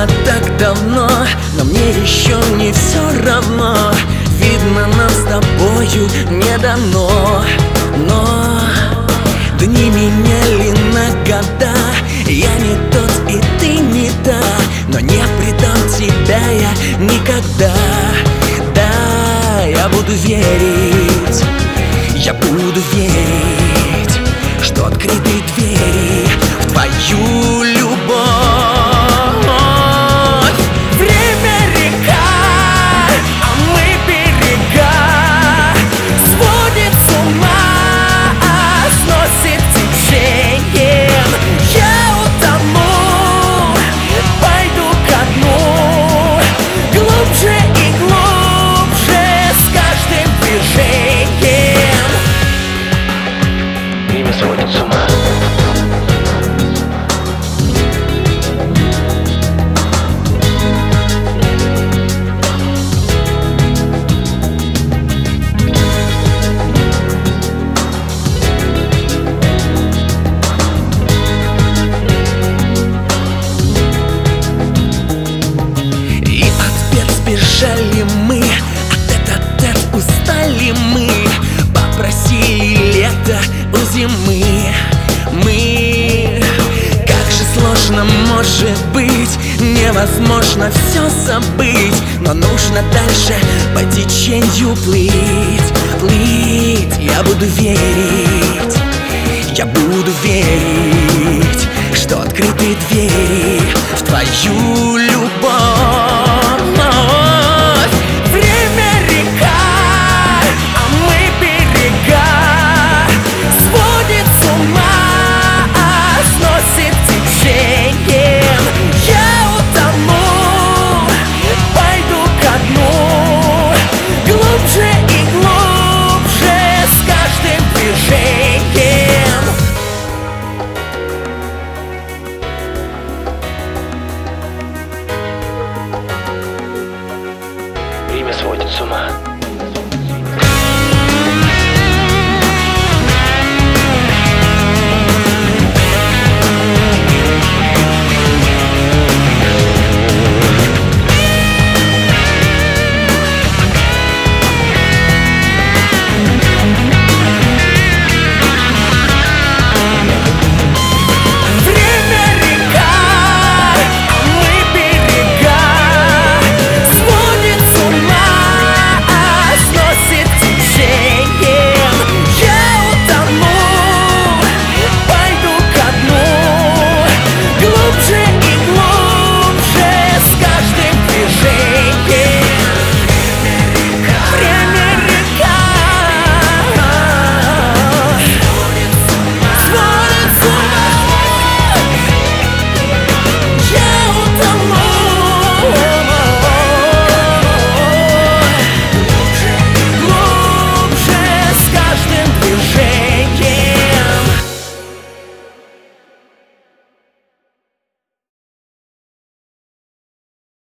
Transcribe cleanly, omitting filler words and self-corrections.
было так давно, но мне еще не все равно. Видно, нам с тобою не дано. Но дни меняли на года. Я не тот и ты не та, но не предам тебя я никогда. Да, я буду верить, я буду верить, что открыты двери в твою любовь. Время река, а мы берега, сводит с ума, сносит течением. Я утону, пойду ко дну, глубже и глубже с каждым движением. Время сводит с ума. Бежали мы, от этот устали мы, попросили лето у зимы. Мы, как же сложно может быть, невозможно все забыть, но нужно дальше по течению плыть, плыть. Я буду верить, я буду верить, что открыты двери в твою любовь.